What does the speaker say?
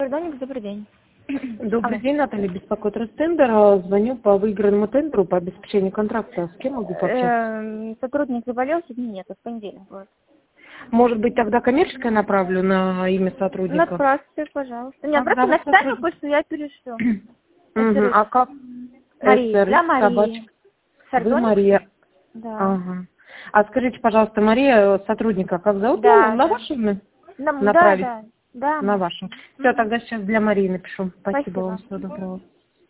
Доник, добрый день. Добрый день, Наталья, беспокоит Ростендер. Звоню по выигранному тендеру по обеспечению контракта. С кем могу пообщаться? Сотрудник заболел, сегодня нет, в понедельник будет. Может быть, тогда коммерческое направлю на имя сотрудника? Направьте, пожалуйста. Нет, просто на официальную почту я перешлю. А как? Мария, для Марии. Вы Мария. Да. Ага. А скажите, пожалуйста, Мария, сотрудника, как зовут? Да, На да. ваше имя? Да, Направить? да. На ваше. Все, тогда сейчас для Марии напишу. Спасибо вам, всего доброго.